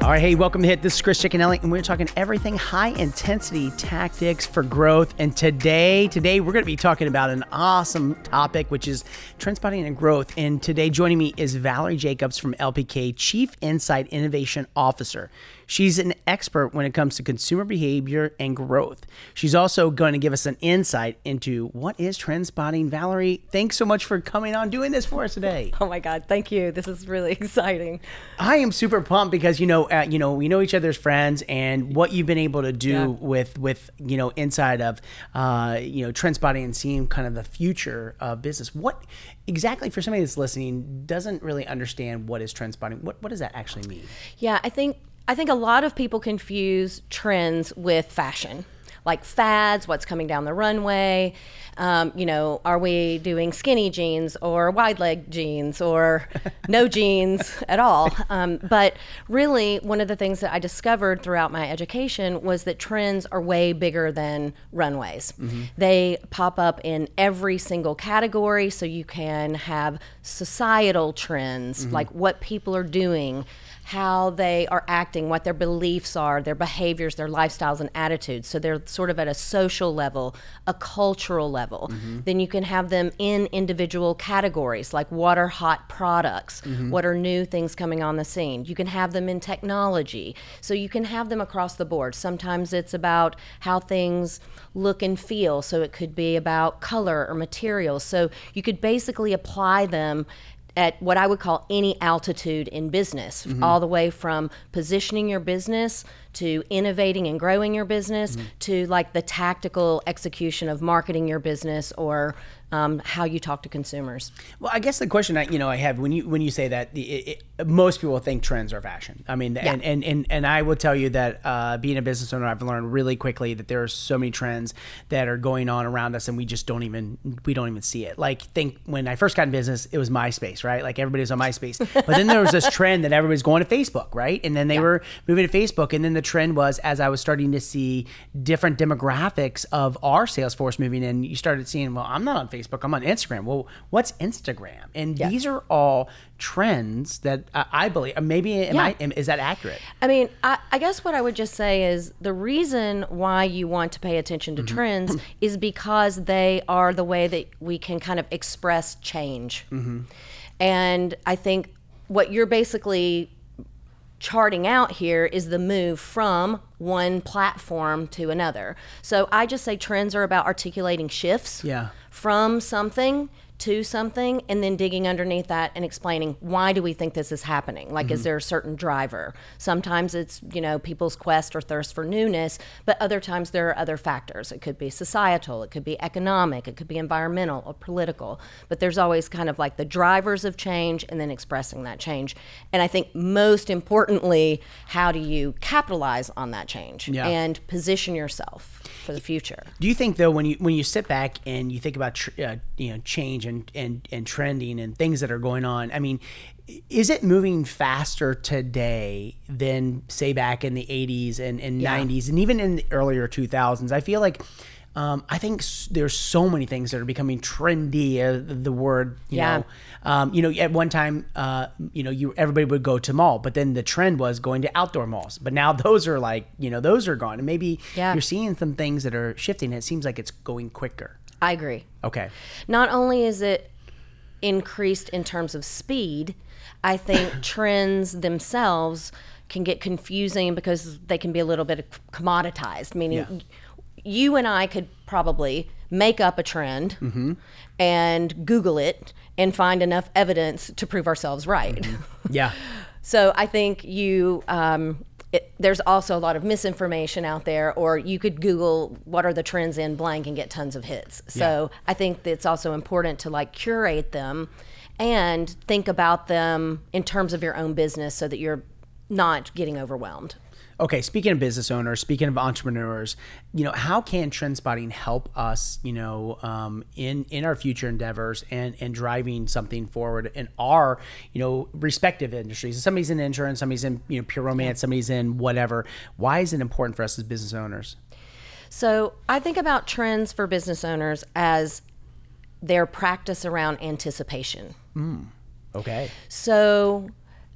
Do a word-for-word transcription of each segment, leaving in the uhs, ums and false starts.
All right, hey, welcome to Hit. This is Chris Ciccanelli, and we're talking everything high-intensity tactics for growth. And today, today we're going to be talking about an awesome topic, which is trend spotting and growth. And today, joining me is Valerie Jacobs from L P K, Chief Insight Innovation Officer. She's an expert when it comes to consumer behavior and growth. She's also going to give us an insight into what is trend spotting. Valerie, thanks so much for coming on doing this for us today. Oh my God, thank you. This is really exciting. I am super pumped because, you know, uh, you know, we know each other as friends, and what you've been able to do Yeah. with, with, you know, inside of, uh, you know, trend spotting and seeing kind of the future of business. What exactly, for somebody that's listening, doesn't really understand what is trend spotting, what, what does that actually mean? Yeah, I think I think a lot of people confuse trends with fashion, like fads, what's coming down the runway. Um, you know, are we doing skinny jeans or wide leg jeans or no jeans at all? Um, but really, one of the things that I discovered throughout my education was that trends are way bigger than runways. Mm-hmm. They pop up in every single category, so you can have societal trends, mm-hmm. like what people are doing, how they are acting, what their beliefs are, their behaviors, their lifestyles and attitudes. So they're sort of at a social level, a cultural level. Mm-hmm. Then you can have them in individual categories, like what are hot products, mm-hmm. what are new things coming on the scene. You can have them in technology. So you can have them across the board. Sometimes it's about how things look and feel. So it could be about color or materials. So you could basically apply them at what I would call any altitude in business, mm-hmm. all the way from positioning your business to innovating and growing your business, mm-hmm. to like the tactical execution of marketing your business or um, how you talk to consumers. Well, I guess the question I, you know, I have when you when you say that, it, it, most people think trends are fashion. I mean, yeah. and, and, and, and I will tell you that uh, being a business owner, I've learned really quickly that there are so many trends that are going on around us, and we just don't even we don't even see it. Like, think when I first got in business, it was MySpace, right? Like everybody's on MySpace, but then there was this trend that everybody's going to Facebook, right? And then they yeah. were moving to Facebook, and then the trend was, as I was starting to see different demographics of our sales force moving in, you started seeing, well, I'm not on Facebook, I'm on Instagram. Well, what's Instagram? And yeah. these are all trends that uh, I believe, maybe, am yeah. I, am, is that accurate? I mean, I, I guess what I would just say is the reason why you want to pay attention to mm-hmm. trends is because they are the way that we can kind of express change. Mm-hmm. And I think what you're basically charting out here is the move from one platform to another. So I just say trends are about articulating shifts yeah. from something to something, and then digging underneath that and explaining, why do we think this is happening? Like, mm-hmm. is there a certain driver? Sometimes it's, you know, people's quest or thirst for newness, but other times there are other factors. It could be societal, it could be economic, it could be environmental or political, but there's always kind of like the drivers of change and then expressing that change. And I think most importantly, how do you capitalize on that change yeah. and position yourself for the future? Do you think, though, when you when you sit back and you think about tr- uh, you know change and, and and trending and things that are going on, I mean, is it moving faster today than, say, back in the eighties and, and yeah. nineties and even in the earlier two thousands? I feel like Um, I think s- there's so many things that are becoming trendy. Uh, the word, you Yeah. know, um, you know, at one time, uh, you know, you everybody would go to mall, but then the trend was going to outdoor malls. But now those are like, you know, those are gone, and maybe Yeah. you're seeing some things that are shifting. It seems like it's going quicker. I agree. Okay. Not only is it increased in terms of speed, I think trends themselves can get confusing because they can be a little bit commoditized, meaning Yeah. you and I could probably make up a trend mm-hmm. and Google it and find enough evidence to prove ourselves right. Mm-hmm. Yeah. So I think you, um, it, there's also a lot of misinformation out there, or you could Google what are the trends in blank and get tons of hits. So yeah. I think that it's also important to like curate them and think about them in terms of your own business so that you're not getting overwhelmed. Okay, speaking of business owners, speaking of entrepreneurs, you know, how can trend spotting help us, you know, um, in in our future endeavors and and driving something forward in our, you know, respective industries? Somebody's in insurance, somebody's in, you know, pure romance, somebody's in whatever. Why is it important for us as business owners? So I think about trends for business owners as their practice around anticipation. Mm, okay. So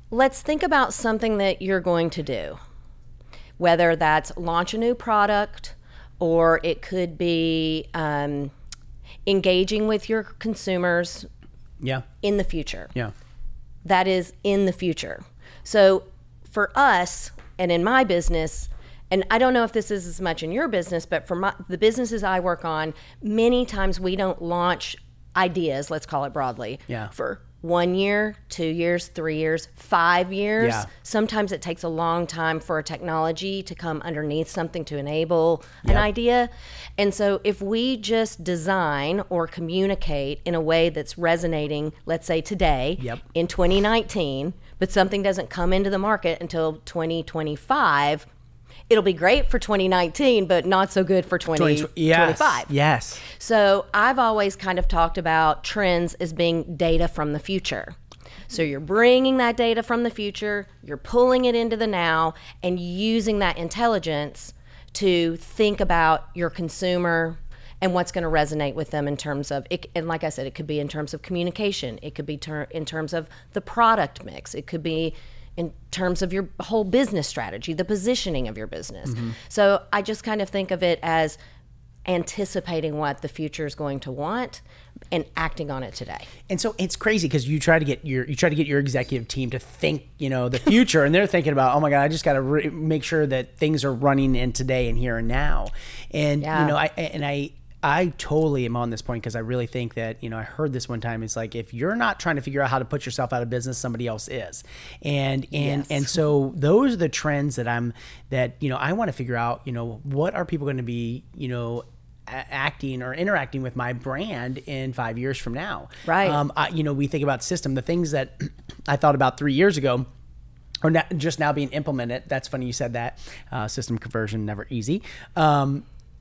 let's think about something that you're going to do, whether that's launch a new product, or it could be um, engaging with your consumers yeah. in the future. Yeah. That is in the future. So for us, and in my business, and I don't know if this is as much in your business, but for my, the businesses I work on, many times we don't launch ideas, let's call it broadly, yeah. for one year, two years, three years, five years. Yeah. Sometimes it takes a long time for a technology to come underneath something to enable Yep. an idea. And so if we just design or communicate in a way that's resonating, let's say today, Yep. in twenty nineteen, but something doesn't come into the market until twenty twenty-five, it'll be great for twenty nineteen, but not so good for twenty twenty-five. Yes. Yes. So I've always kind of talked about trends as being data from the future. So you're bringing that data from the future, you're pulling it into the now, and using that intelligence to think about your consumer and what's going to resonate with them in terms of, it, and like I said, it could be in terms of communication, it could be ter- in terms of the product mix, it could be in terms of your whole business strategy, the positioning of your business. Mm-hmm. So I just kind of think of it as anticipating what the future is going to want and acting on it today. And so it's crazy because you try to get your you try to get your executive team to think, you know, the future, and they're thinking about, oh my God, I just got to re- make sure that things are running in today and here and now. And Yeah. you know, I and I I totally am on this point because I really think that, you know, I heard this one time. It's like, if you're not trying to figure out how to put yourself out of business, somebody else is. And, and, Yes. and so those are the trends that I'm, that, you know, I want to figure out, you know, what are people going to be, you know, a- acting or interacting with my brand in five years from now. Right. Um, I, you know, we think about system, the things that I thought about three years ago, or not, just now being implemented. That's funny you said that. Uh, system conversion, never easy. Um,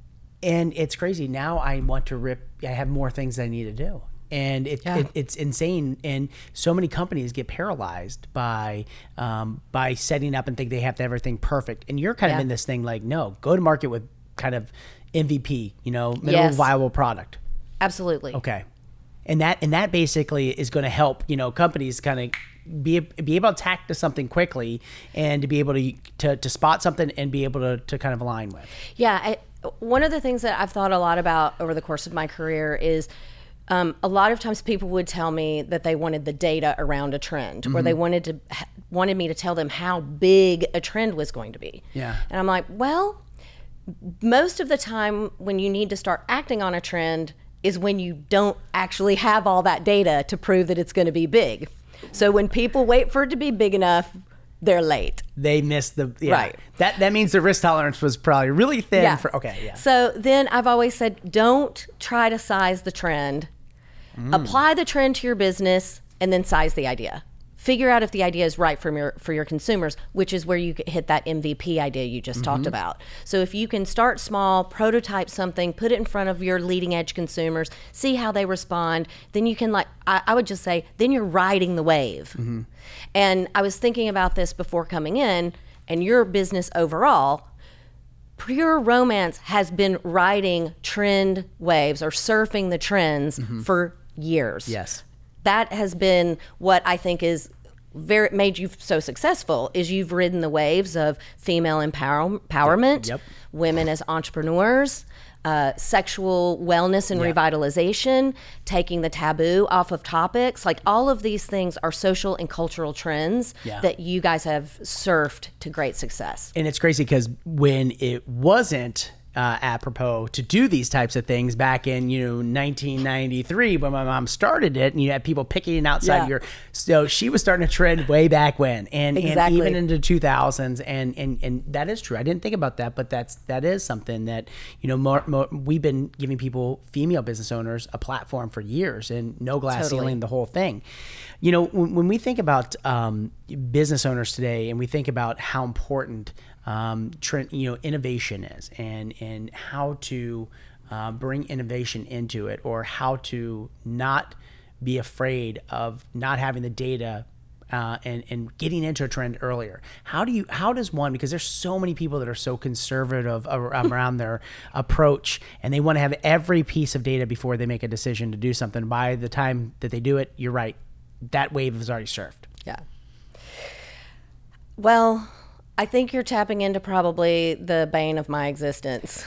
And it's crazy. Now I want to rip, I have more things I need to do. And it, Yeah. it, it's insane. And so many companies get paralyzed by um, by setting up and think they have to have everything perfect. And you're kind of Yeah. in this thing like, no, go to market with kind of M V P, you know, minimum Yes. viable product. Absolutely. Okay. And that and that basically is going to help, you know, companies kind of be be able to tack to something quickly and to be able to to, to spot something and be able to, to kind of align with. Yeah. I, one of the things that I've thought a lot about over the course of my career is um, a lot of times people would tell me that they wanted the data around a trend, mm-hmm. or they wanted to wanted me to tell them how big a trend was going to be. Yeah. And I'm like, well, most of the time when you need to start acting on a trend is when you don't actually have all that data to prove that it's going to be big. So when people wait for it to be big enough, they're late. They missed the yeah. Right. That that means the risk tolerance was probably really thin. Yeah. For okay, yeah. So then I've always said, don't try to size the trend. Mm. Apply the trend to your business and then size the idea. Figure out if the idea is right for your for your consumers, which is where you hit that M V P idea you just mm-hmm. talked about. So if you can start small, prototype something, put it in front of your leading edge consumers, see how they respond, then you can, like, I, I would just say, then you're riding the wave. Mm-hmm. And I was thinking about this before coming in, and your business overall, Pure Romance has been riding trend waves or surfing the trends mm-hmm. for years. Yes. That has been what I think is very made you so successful, is you've ridden the waves of female empower, empowerment, yep. women as entrepreneurs, uh, sexual wellness and yep. revitalization, taking the taboo off of topics. Like, all of these things are social and cultural trends yeah. that you guys have surfed to great success. And it's crazy because when it wasn't Uh, apropos to do these types of things back in, you know, nineteen ninety-three when my mom started it, and you had people picking it outside yeah. your, so she was starting a trend way back when, and, exactly. and even into two thousands, and, and and that is true. I didn't think about that, but that's that is something that, you know, more, more, we've been giving people, female business owners, a platform for years, and no glass Totally. ceiling, the whole thing. You know, when, when we think about um, business owners today, and we think about how important Um, trend, you know, innovation is, and and how to uh, bring innovation into it, or how to not be afraid of not having the data uh, and and getting into a trend earlier. How do you? How does one? Because there's so many people that are so conservative around their approach, and they want to have every piece of data before they make a decision to do something. By the time that they do it, you're right, that wave is already surfed. Yeah. Well, I think you're tapping into probably the bane of my existence.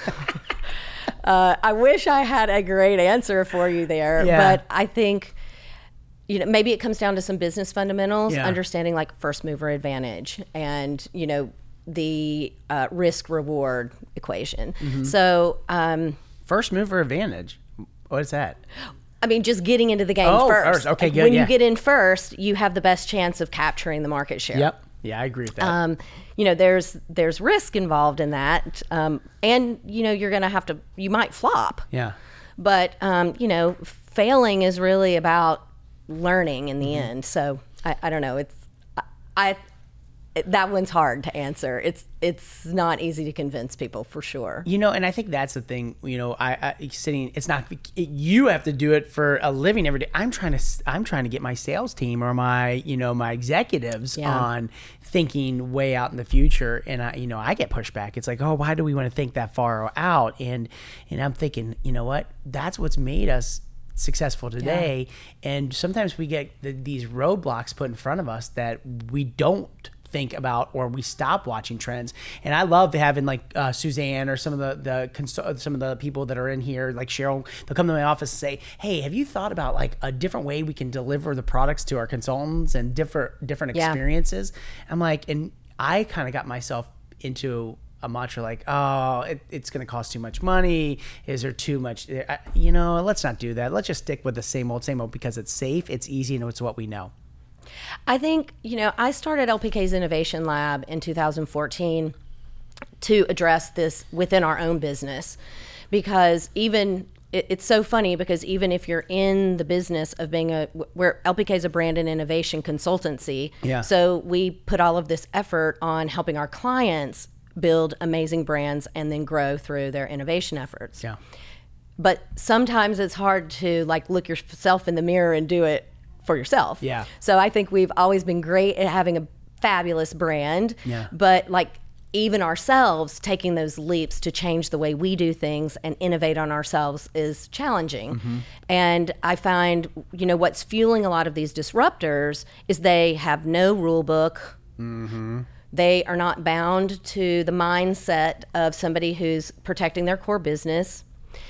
uh, I wish I had a great answer for you there, yeah. but I think, you know, maybe it comes down to some business fundamentals, yeah. understanding like first mover advantage and, you know, the uh, risk reward equation. Mm-hmm. So, um, first mover advantage, what is that? I mean, just getting into the game oh, first. first. Okay, good. When yeah. you get in first, you have the best chance of capturing the market share. Yep. Yeah, I agree with that. Um, you know, there's there's risk involved in that, um, and you know, you're going to have to. You might flop. Yeah. But um, you know, failing is really about learning in the mm-hmm. end. So I, I don't know. It's I. I it, that one's hard to answer. It's it's not easy to convince people for sure. You know, and I think that's the thing. You know, I, I sitting. It's not it, you have to do it for a living every day. I'm trying to I'm trying to get my sales team or my you know my executives yeah. on thinking way out in the future. And I you know I get pushback. It's like, oh, why do we want to think that far out? And and I'm thinking, you know what? That's what's made us successful today. Yeah. And sometimes we get the, these roadblocks put in front of us that we don't think about, or we stop watching trends. And I love having like uh, Suzanne or some of the the cons- some of the people that are in here, like Cheryl. They'll come to my office and say, "Hey, have you thought about like a different way we can deliver the products to our consultants and different different yeah. experiences?" I'm like, and I kind of got myself into a mantra like, "Oh, it, it's going to cost too much money. Is there too much? I, you know, let's not do that. Let's just stick with the same old, same old because it's safe, it's easy, and it's what we know." I think, you know, I started L P K's Innovation Lab in two thousand fourteen to address this within our own business, because even it, it's so funny because even if you're in the business of being a, where L P K is a brand and innovation consultancy, yeah. so we put all of this effort on helping our clients build amazing brands and then grow through their innovation efforts. Yeah. But sometimes it's hard to like look yourself in the mirror and do it for yourself. Yeah. So I think we've always been great at having a fabulous brand, yeah. but like even ourselves taking those leaps to change the way we do things and innovate on ourselves is challenging. Mm-hmm. And I find, you know, what's fueling a lot of these disruptors is they have no rule book. Mm-hmm. They are not bound to the mindset of somebody who's protecting their core business.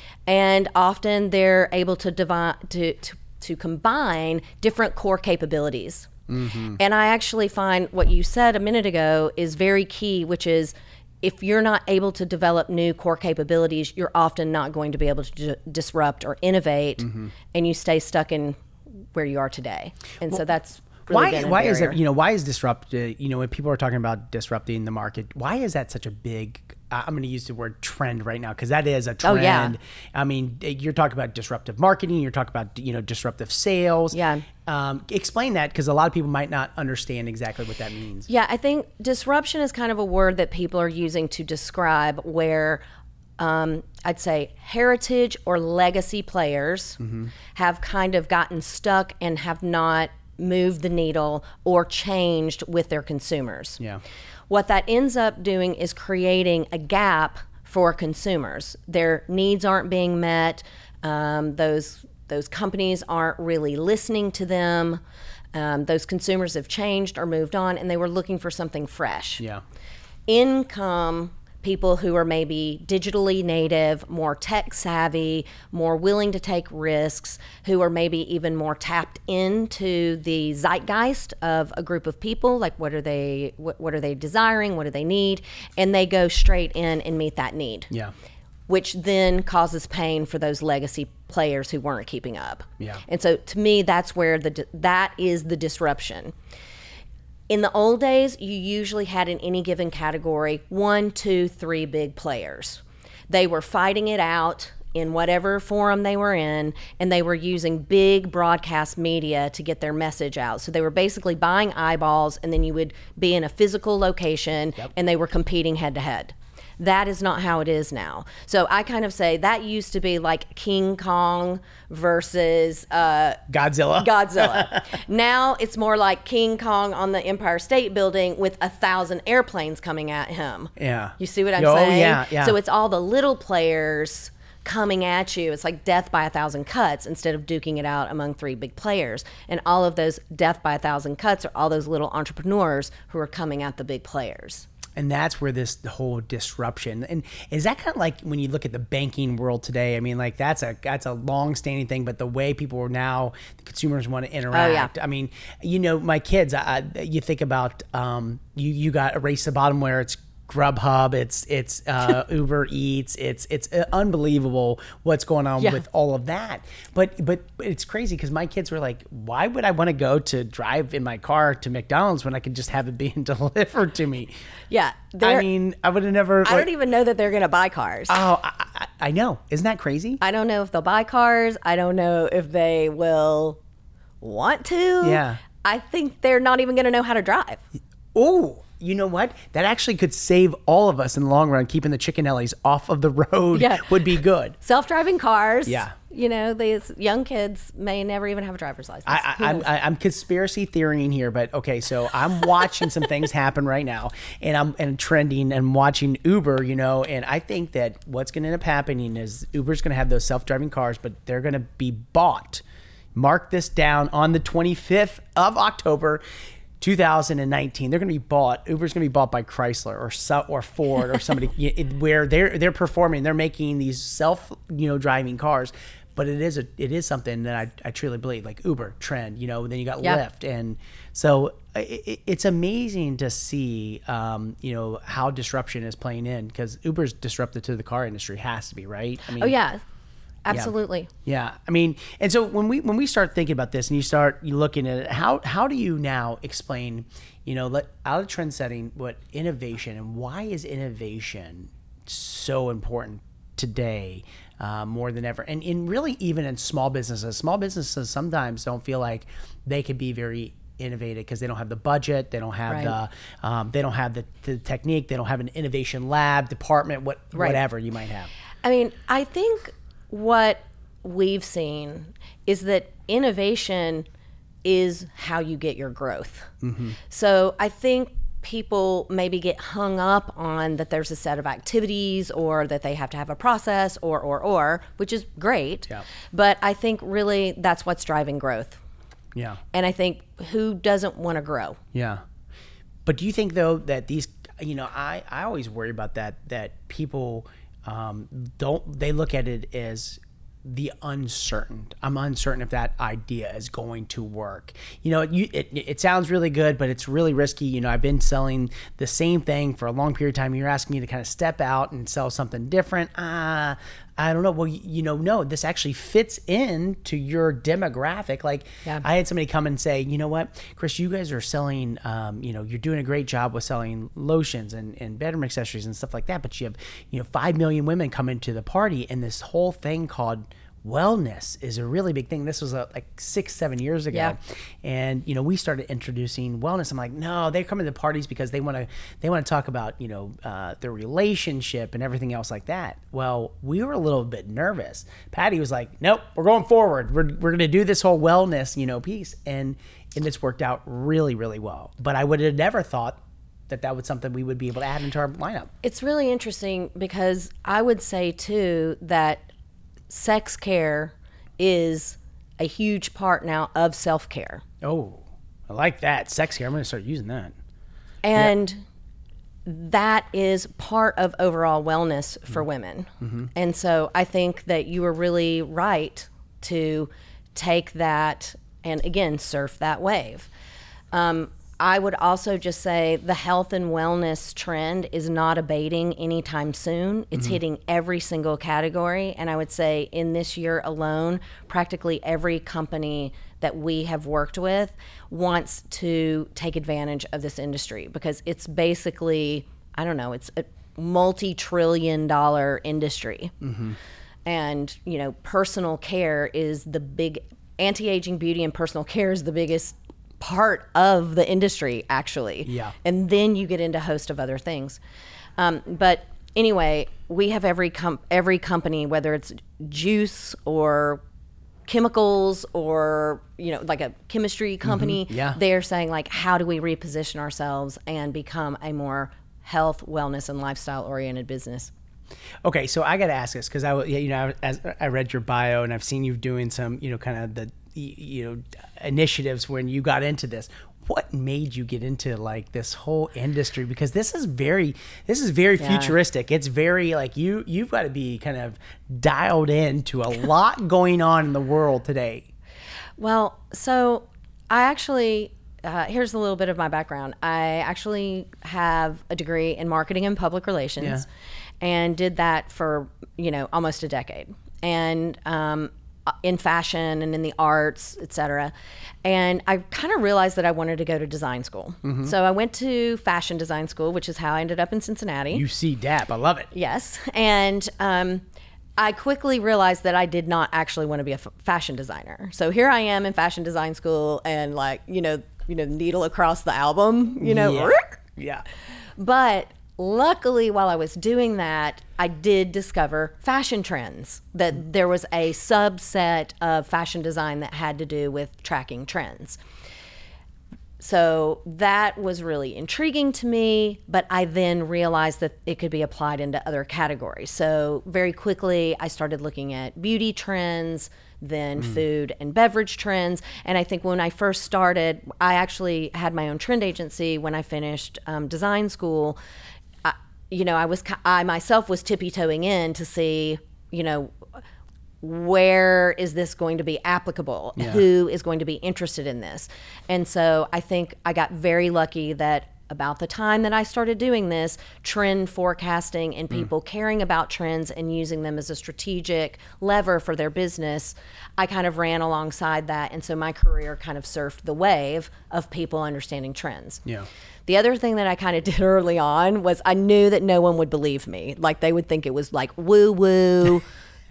And often they're able to divide, to, to to combine different core capabilities. Mm-hmm. And I actually find what you said a minute ago is very key, which is if you're not able to develop new core capabilities, you're often not going to be able to d- disrupt or innovate, mm-hmm. and you stay stuck in where you are today. And well, so that's really why been a why barrier. is it, you know, why is disrupt, uh, you know, when people are talking about disrupting the market, why is that such a big, uh, I'm going to use the word trend right now, because that is a trend. Oh, yeah. I mean, you're talking about disruptive marketing, you're talking about, you know, disruptive sales. Yeah. Um, explain that, because a lot of people might not understand exactly what that means. Yeah, I think disruption is kind of a word that people are using to describe where um, I'd say heritage or legacy players mm-hmm. have kind of gotten stuck and have not moved the needle or changed with their consumers. Yeah. What that ends up doing is creating a gap for consumers. Their needs aren't being met. Um, those those companies aren't really listening to them. Um, those consumers have changed or moved on, and they were looking for something fresh. Yeah. In come people who are maybe digitally native, more tech savvy, more willing to take risks, who are maybe even more tapped into the zeitgeist of a group of people, like what are they what, what are they desiring, what do they need, and they go straight in and meet that need. Yeah. Which then causes pain for those legacy players who weren't keeping up. Yeah. And so to me, that's where the that is the disruption. In the old days, you usually had in any given category one, two, three big players. They were fighting it out in whatever forum they were in, and they were using big broadcast media to get their message out. So they were basically buying eyeballs, and then you would be in a physical location, yep. and they were competing head to head. That is not how it is now. So I kind of say that used to be like King Kong versus uh, Godzilla. Godzilla. Now it's more like King Kong on the Empire State Building with a thousand airplanes coming at him. Yeah. You see what I'm oh, saying? Yeah, yeah. So it's all the little players coming at you. It's like death by a thousand cuts instead of duking it out among three big players. And all of those death by a thousand cuts are all those little entrepreneurs who are coming at the big players. And that's where this whole disruption, and is that kind of like when you look at the banking world today? I mean, like that's a that's a long-standing thing, but the way people are now, the consumers want to interact. Oh, yeah. I mean, you know, my kids, I, you think about um, you you got a Race to the Bottom where it's Grubhub, it's it's uh, Uber Eats, it's it's unbelievable what's going on yeah. with all of that. But but it's crazy because my kids were like, why would I want to go to drive in my car to McDonald's when I could just have it being delivered to me? Yeah, I mean, I would have never. I like, don't even know that they're going to buy cars. Oh, I, I, I know. Isn't that crazy? I don't know if they'll buy cars. I don't know if they will want to. Yeah. I think they're not even going to know how to drive. Oh. You know what? That actually could save all of us in the long run. Keeping the Chickenellis off of the road yeah. would be good. Self-driving cars. Yeah. You know, these young kids may never even have a driver's license. I, I, I'm, I, I'm conspiracy theorying here, but okay. So I'm watching some things happen right now, and I'm and trending and watching Uber. You know, and I think that what's going to end up happening is Uber's going to have those self-driving cars, but they're going to be bought. Mark this down on the twenty-fifth of October. two thousand nineteen, they're going to be bought. Uber's going to be bought by Chrysler or or Ford or somebody where they're they're performing. They're making these self you know driving cars, but it is a it is something that I, I truly believe, like Uber, Trend. You know, then you got yeah. Lyft, and so it, it's amazing to see um, you know how disruption is playing in, because Uber's disruptive to the car industry, has to be, right? I mean, oh yeah. Absolutely. Yeah. yeah. I mean, and so when we when we start thinking about this and you start looking at it, how how do you now explain, you know, let, out of trend setting, what innovation, and why is innovation so important today uh, more than ever? And in really even in small businesses, small businesses sometimes don't feel like they could be very innovative because they don't have the budget, they don't have right. the um, they don't have the, the technique, they don't have an innovation lab department, what right. whatever you might have. I mean, I think what we've seen is that innovation is how you get your growth. Mm-hmm. So I think people maybe get hung up on that there's a set of activities or that they have to have a process or, or, or, which is great. Yeah. But I think really that's what's driving growth. Yeah. And I think who doesn't want to grow? Yeah. But do you think though that these, you know, I, I always worry about that, that people, Um, don't they look at it as the uncertain? I'm uncertain if that idea is going to work. You know, you, it it sounds really good, but it's really risky. You know, I've been selling the same thing for a long period of time. You're asking me to kind of step out and sell something different. Ah, uh, I don't know. Well, you, you know, no, this actually fits into your demographic. Like yeah. I had somebody come and say, you know what, Chris, you guys are selling, um, you know, you're doing a great job with selling lotions and, and bedroom accessories and stuff like that. But you have, you know, five million women come into the party, and this whole thing called wellness is a really big thing. This was uh, like six, seven years ago. Yeah. And, you know, we started introducing wellness. I'm like, no, they come to the parties because they want to, they want to talk about, you know, uh, their relationship and everything else like that. Well, we were a little bit nervous. Patty was like, nope, we're going forward. We're, we're going to do this whole wellness, you know, piece. And, and it's worked out really, really well. But I would have never thought that that was something we would be able to add into our lineup. It's really interesting because I would say too, that sex care is a huge part now of self-care. Oh, I like that. Sex care. I'm going to start using that. And yep. that is part of overall wellness for mm-hmm. women. Mm-hmm. And so I think that you were really right to take that and, again, surf that wave. Um, I would also just say the health and wellness trend is not abating anytime soon. It's mm-hmm. hitting every single category. And I would say in this year alone, practically every company that we have worked with wants to take advantage of this industry because it's basically, I don't know, it's a multi-trillion dollar industry. Mm-hmm. And, you know, personal care is the big, anti-aging beauty and personal care is the biggest part of the industry, actually. Yeah. And then you get into a host of other things. Um, but anyway, we have every com- every company, whether it's juice or chemicals or, you know, like a chemistry company, mm-hmm. yeah. they're saying, like, how do we reposition ourselves and become a more health, wellness, and lifestyle-oriented business? Okay, so I got to ask this because I, you know, as I read your bio and I've seen you doing some, you know, kind of the, you know, initiatives when you got into this. What made you get into like this whole industry? Because this is very, this is very yeah. futuristic. It's very like you, you've got to be kind of dialed in to a lot going on in the world today. Well, so I actually, uh, here's a little bit of my background. I actually have a degree in marketing and public relations yeah. and did that for, you know, almost a decade. And, um, in fashion and in the arts, et cetera. And I kind of realized that I wanted to go to design school. Mm-hmm. So I went to fashion design school, which is how I ended up in Cincinnati. U C D A P, I love it. Yes. And um, I quickly realized that I did not actually want to be a f- fashion designer. So here I am in fashion design school and like, you know, you know, needle across the album, you know. Yeah. yeah. But luckily, while I was doing that, I did discover fashion trends, that there was a subset of fashion design that had to do with tracking trends. So that was really intriguing to me, but I then realized that it could be applied into other categories. So very quickly, I started looking at beauty trends, then mm. food and beverage trends. And I think when I first started, I actually had my own trend agency when I finished um, design school. I, you know, I was I myself was tippy-toeing in to see, you know, where is this going to be applicable? Yeah. Who is going to be interested in this? And so I think I got very lucky that about the time that I started doing this, trend forecasting and people mm. caring about trends and using them as a strategic lever for their business, I kind of ran alongside that. And so my career kind of surfed the wave of people understanding trends. Yeah. The other thing that I kind of did early on was I knew that no one would believe me. Like they would think it was like woo-woo,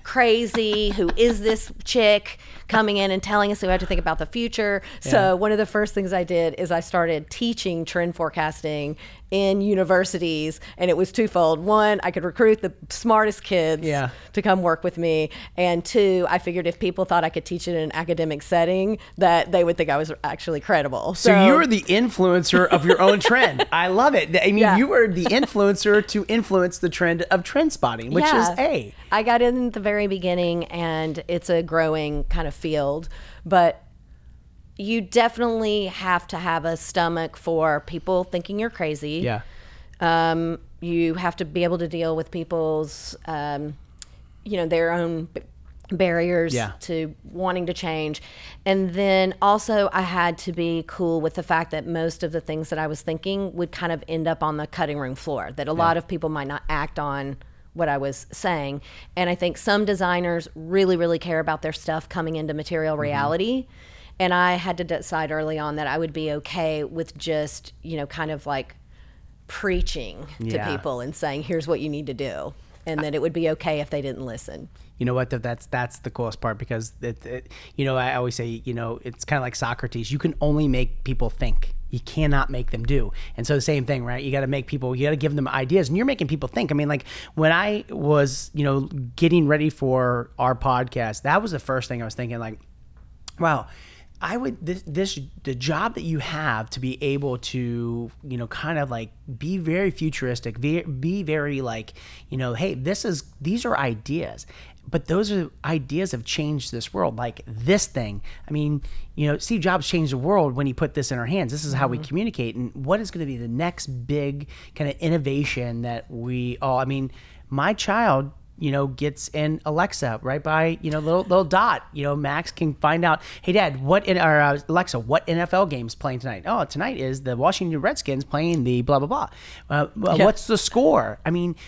crazy, who is this chick coming in and telling us we have to think about the future. Yeah. So one of the first things I did is I started teaching trend forecasting in universities, and it was twofold. One, I could recruit the smartest kids yeah. to come work with me, and two, I figured if people thought I could teach it in an academic setting, that they would think I was actually credible. So, so you're the influencer of your own trend. I love it. I mean, yeah. you were the influencer to influence the trend of trend spotting, which yeah. is A. I got in at the very beginning, and it's a growing kind of field, but you definitely have to have a stomach for people thinking you're crazy. Yeah. Um, you have to be able to deal with people's, um, you know, their own b- barriers yeah. to wanting to change. And then also I had to be cool with the fact that most of the things that I was thinking would kind of end up on the cutting room floor, that a yeah. lot of people might not act on what I was saying. And I think some designers really, really care about their stuff coming into material reality. Mm-hmm. And I had to decide early on that I would be okay with just, you know, kind of like preaching yeah. to people and saying, here's what you need to do. And that it would be okay if they didn't listen. You know what? That's that's the coolest part, because, it, it, you know, I always say, you know, it's kind of like Socrates. You can only make people think. You cannot make them do. And so the same thing, right? You got to make people, you got to give them ideas, and you're making people think. I mean, like when I was, you know, getting ready for our podcast, that was the first thing I was thinking, like, wow, I would, this, this, the job that you have to be able to, you know, kind of like be very futuristic, be, be very like, you know, hey, this is, these are ideas, but those are ideas have changed this world. Like this thing, I mean, you know, Steve Jobs changed the world when he put this in our hands. This is how mm-hmm. we communicate. And what is going to be the next big kind of innovation that we all, I mean, my child, you know, gets in Alexa right by, you know, little little dot. You know, Max can find out, hey, Dad, what in or uh, Alexa, what N F L game's playing tonight? Oh, tonight is the Washington Redskins playing the blah blah blah. Uh, yeah. What's the score? I mean,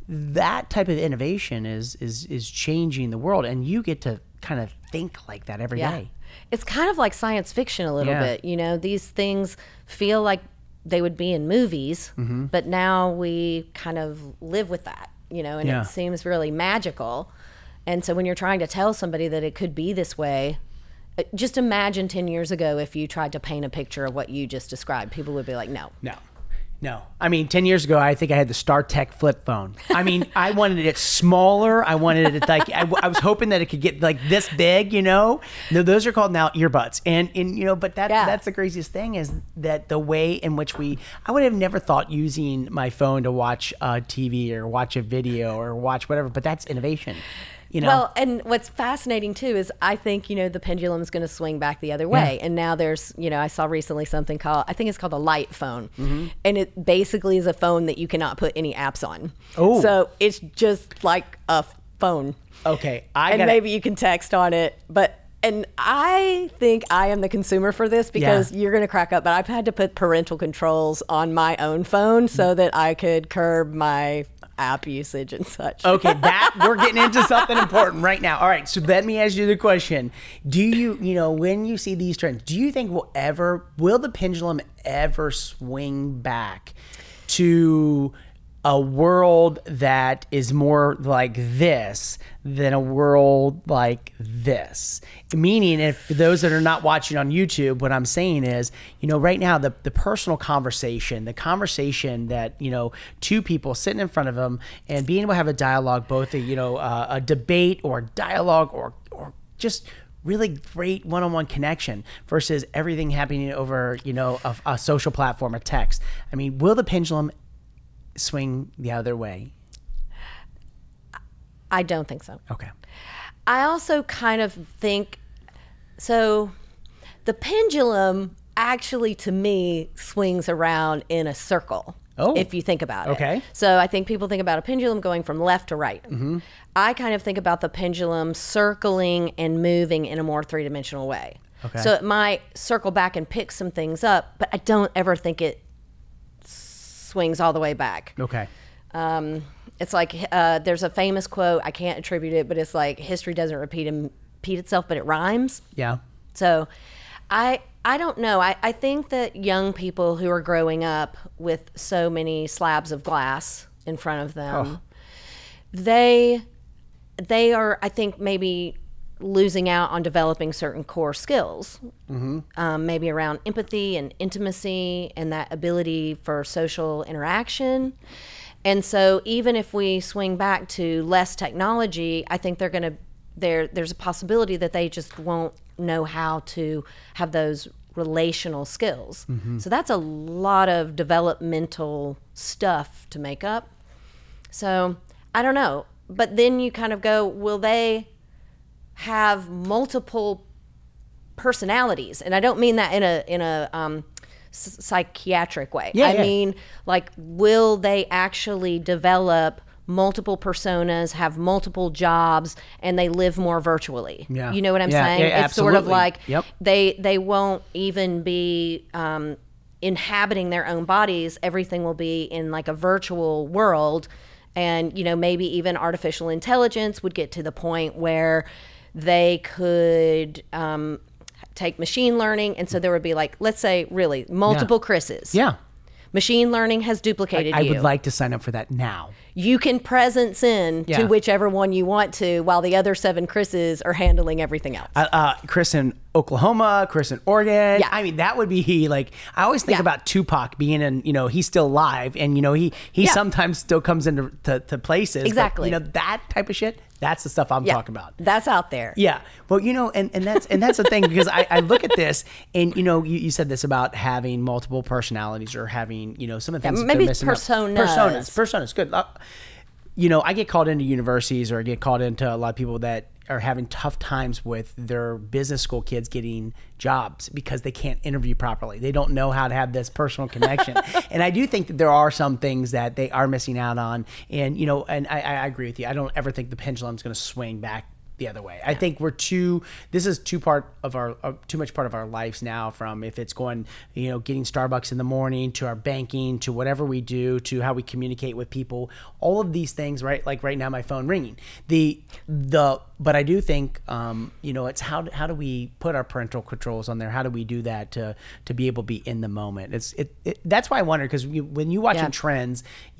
that type of innovation is is is changing the world, and you get to kind of think like that every yeah. day. It's kind of like science fiction a little yeah. bit. You know, these things feel like they would be in movies, mm-hmm. but now we kind of live with that. You know, and yeah. it seems really magical. And so when you're trying to tell somebody that it could be this way, just imagine ten years ago if you tried to paint a picture of what you just described. People would be like, no. No. No. I mean, ten years ago, I think I had the StarTech flip phone. I mean, I wanted it smaller. I wanted it like, I, I was hoping that it could get like this big, you know? No, those are called now earbuds. And, and you know, but that Yeah. that's the craziest thing is that the way in which we, I would have never thought using my phone to watch uh, T V or watch a video or watch whatever, but that's innovation. You know? Well, and what's fascinating too is I think, you know, the pendulum is going to swing back the other way. Yeah. And now there's, you know, I saw recently something called, I think it's called a light phone. Mm-hmm. And it basically is a phone that you cannot put any apps on. Oh. So it's just like a phone. Okay. I and gotta, maybe you can text on it. But, and I think I am the consumer for this because Yeah. you're going to crack up. But I've had to put parental controls on my own phone so that I could curb my app usage and such. Okay, that we're getting into something important right now. All right, so let me ask you the question. Do you, you know, when you see these trends, do you think we'll ever, will the pendulum ever swing back to a world that is more like this than a world like this? Meaning, if for those that are not watching on YouTube, what I'm saying is, you know, right now, the, the personal conversation, the conversation that, you know, two people sitting in front of them and being able to have a dialogue, both a, you know, uh, a debate or dialogue or, or just really great one-on-one connection versus everything happening over, you know, a, a social platform, a text. I mean, will the pendulum swing the other way? I don't think so. Okay. I also kind of think, so the pendulum actually to me swings around in a circle. Oh. If you think about it. Okay. So I think people think about a pendulum going from left to right. Mm-hmm. I kind of think about the pendulum circling and moving in a more three-dimensional way. Okay. So it might circle back and pick some things up, but I don't ever think it swings all the way back. Okay. Um, it's like uh, there's a famous quote, I can't attribute it, but it's like history doesn't repeat repeat itself, but it rhymes. Yeah. So I I don't know. I, I think that young people who are growing up with so many slabs of glass in front of them, Oh. they they are, I think, maybe losing out on developing certain core skills, mm-hmm. um, maybe around empathy and intimacy and that ability for social interaction. And so even if we swing back to less technology, I think they're going to there there's a possibility that they just won't know how to have those relational skills. Mm-hmm. So that's a lot of developmental stuff to make up. So I don't know. But then you kind of go, will they have multiple personalities? And I don't mean that in a in a um, s- psychiatric way. Yeah, I yeah. mean, like, will they actually develop multiple personas, have multiple jobs, and they live more virtually? Yeah. You know what I'm Yeah, saying? yeah, It's sort of absolutely. like Yep. they they won't even be um, inhabiting their own bodies. Everything will be in like a virtual world. And, you know, maybe even artificial intelligence would get to the point where they could um, take machine learning. And so there would be like, let's say, really, multiple Chris's. Yeah. Machine learning has duplicated I you. would like to sign up for that now. You can presence in Yeah. to whichever one you want to, while the other seven Chris's are handling everything else. Uh, uh, Chris in Oklahoma, Chris in Oregon. Yeah. I mean, that would be like, I always think Yeah. about Tupac being in, you know, he's still alive and, you know, he, he Yeah. sometimes still comes into to, to places. but, Exactly. you know, that type of shit, that's the stuff I'm Yeah. talking about. That's out there. Yeah. Well, you know, and, and that's and that's the thing because I, I look at this and, you know, you, you said this about having multiple personalities or having, you know, some of the things that maybe they're missing out. personas. Personas. Personas. Good. Uh, you know, I get called into universities or I get called into a lot of people that are having tough times with their business school kids getting jobs because they can't interview properly. They don't know how to have this personal connection. And I do think that there are some things that they are missing out on. And, you know, and I, I agree with you. I don't ever think the pendulum's going to swing back the other way. I think we're too, this is too part of our, uh, too much part of our lives now, from if it's going, you know, getting Starbucks in the morning to our banking, to whatever we do, to how we communicate with people, all of these things, right? Like right now, my phone ringing, the, the, but I do think, um, you know, it's how, how do we put our parental controls on there? How do we do that to, to be able to be in the moment? It's, it, it that's why I wonder, because when you watching Yeah. trends, you know,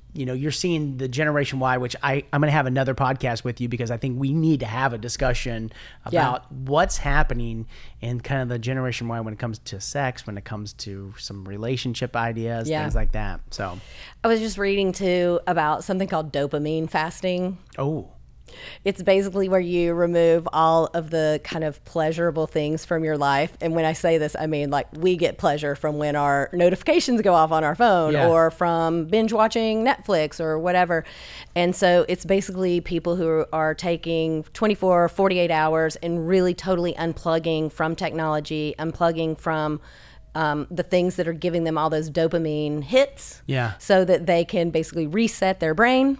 you know, you're seeing the Generation Y, which I, I'm going to have another podcast with you because I think we need to have a discussion about yeah. what's happening in kind of the Generation Y when it comes to sex, when it comes to some relationship ideas, yeah. things like that. So I was just reading too about something called dopamine fasting. Oh. It's basically where you remove all of the kind of pleasurable things from your life. And when I say this, I mean like we get pleasure from when our notifications go off on our phone yeah. or from binge watching Netflix or whatever. And so it's basically people who are taking twenty-four, forty-eight hours and really totally unplugging from technology, unplugging from um, the things that are giving them all those dopamine hits yeah. so that they can basically reset their brain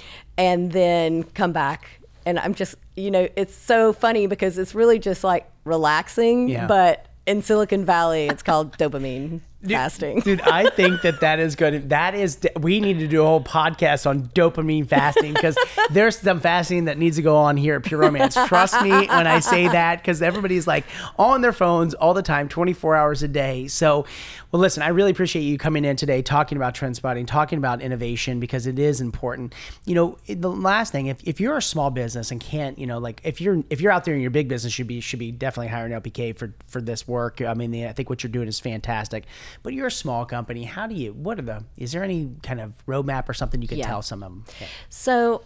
and then come back. And I'm just, you know, it's so funny because it's really just like relaxing, yeah. but in Silicon Valley, it's called dopamine fasting. Dude, I think that that is good. That is, we need to do a whole podcast on dopamine fasting because there's some fasting that needs to go on here at Pure Romance. Trust me when I say that because everybody's like on their phones all the time, twenty-four hours a day. So, well, listen, I really appreciate you coming in today, talking about trend spotting, talking about innovation because it is important. You know, the last thing, if, if you're a small business and can't, you know, like if you're if you're out there in your big business, should be should be definitely hiring L P K for for this work. I mean, I think what you're doing is fantastic. But you're a small company. How do you, what are the, is there any kind of roadmap or something you could yeah. tell some of them? Okay. So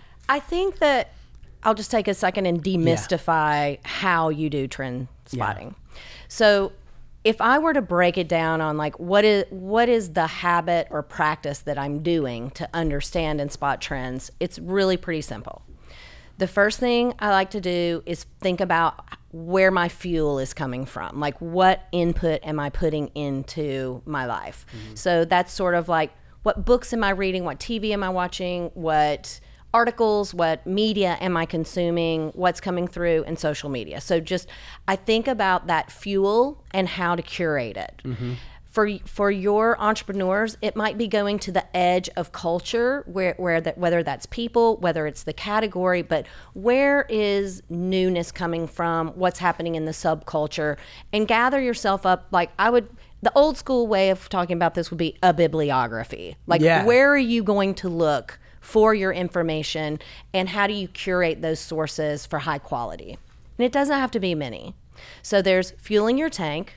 I think that I'll just take a second and demystify yeah. how you do trend spotting. Yeah. So if I were to break it down on like, what is, what is the habit or practice that I'm doing to understand and spot trends, it's really pretty simple. The first thing I like to do is think about where my fuel is coming from. Like what input am I putting into my life? Mm-hmm. So that's sort of like what books am I reading? What T V am I watching? What articles, what media am I consuming? What's coming through in social media? So just, I think about that fuel and how to curate it. Mm-hmm. For for your entrepreneurs, it might be going to the edge of culture, where where that whether that's people, whether it's the category, but where is newness coming from? What's happening in the subculture? And gather yourself up. Like I would, the old school way of talking about this would be a bibliography. Like yeah. where are you going to look for your information, and how do you curate those sources for high quality? And it doesn't have to be many. So there's fueling your tank.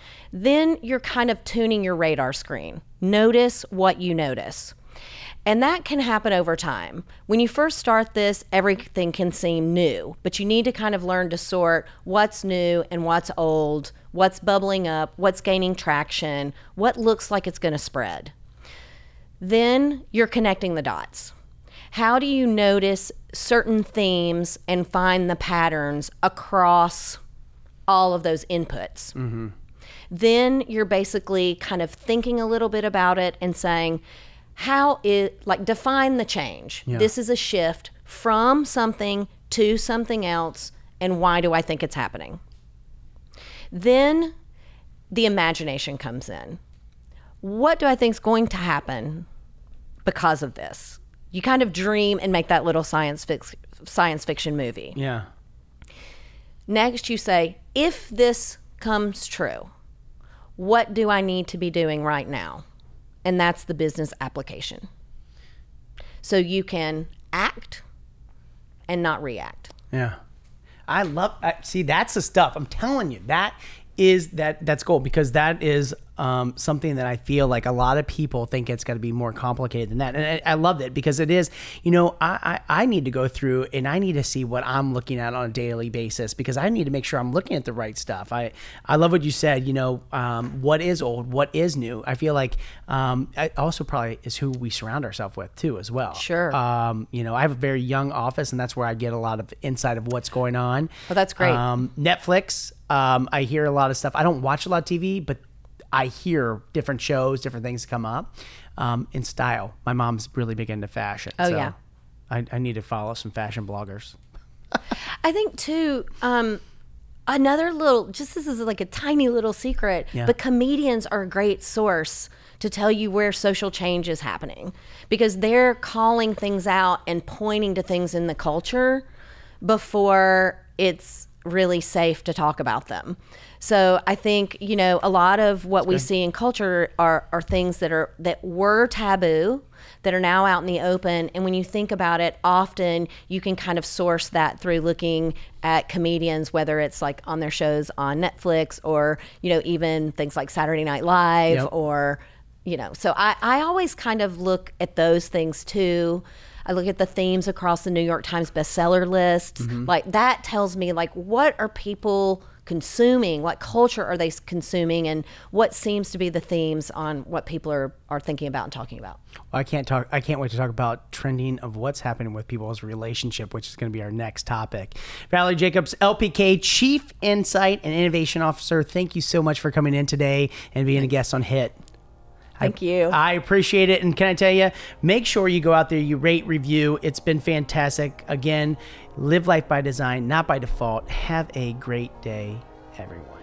Then you're kind of tuning your radar screen. Notice what you notice. And that can happen over time. When you first start this, everything can seem new, but you need to kind of learn to sort what's new and what's old, what's bubbling up, what's gaining traction, what looks like it's going to spread. Then you're connecting the dots. How do you notice certain themes and find the patterns across all of those inputs? Mm-hmm. Then you're basically kind of thinking a little bit about it and saying, how is, like, define the change. Yeah. This is a shift from something to something else, and why do I think it's happening? Then the imagination comes in. What do I think is going to happen because of this? You kind of dream and make that little science fic- science fiction movie. Yeah. Next, you say, if this comes true, what do I need to be doing right now? And that's the business application. So you can act and not react. Yeah. I love, I, see, that's the stuff. I'm telling you, that is, that that's gold, because that is um, something that I feel like a lot of people think it's got to be more complicated than that. And I, I love it because it is, you know, I, I, I need to go through and I need to see what I'm looking at on a daily basis, because I need to make sure I'm looking at the right stuff. I, I love what you said, you know, um, what is old, what is new. I feel like um, I also probably is who we surround ourselves with too, as well. Sure. Um, you know, I have a very young office, and that's where I get a lot of insight of what's going on. Oh, that's great. Um, Netflix, um, I hear a lot of stuff. I don't watch a lot of T V, but I hear different shows, different things come up um, in style. My mom's really big into fashion. Oh, so yeah. I, I need to follow some fashion bloggers. I think, too, um, another little, just this is like a tiny little secret, yeah. but comedians are a great source to tell you where social change is happening, because they're calling things out and pointing to things in the culture before it's really safe to talk about them. So I think, you know, a lot of what That's we good. see in culture are, are things that are that were taboo, that are now out in the open. And when you think about it, often you can kind of source that through looking at comedians, whether it's like on their shows on Netflix or, you know, even things like Saturday Night Live yep. or, you know, so I, I always kind of look at those things too. I look at the themes across the New York Times bestseller lists. Mm-hmm. Like that tells me like, what are people consuming? What culture are they consuming? And what seems to be the themes on what people are, are thinking about and talking about? Well, I can't talk. I can't wait to talk about trending of what's happening with people's relationship, which is going to be our next topic. Valerie Jacobs, L P K Chief Insight and Innovation Officer. Thank you so much for coming in today and being a guest on Hit. Thank I, you. I appreciate it. And can I tell you, make sure you go out there, you rate, review. It's been fantastic. Again, live life by design, not by default. Have a great day, everyone.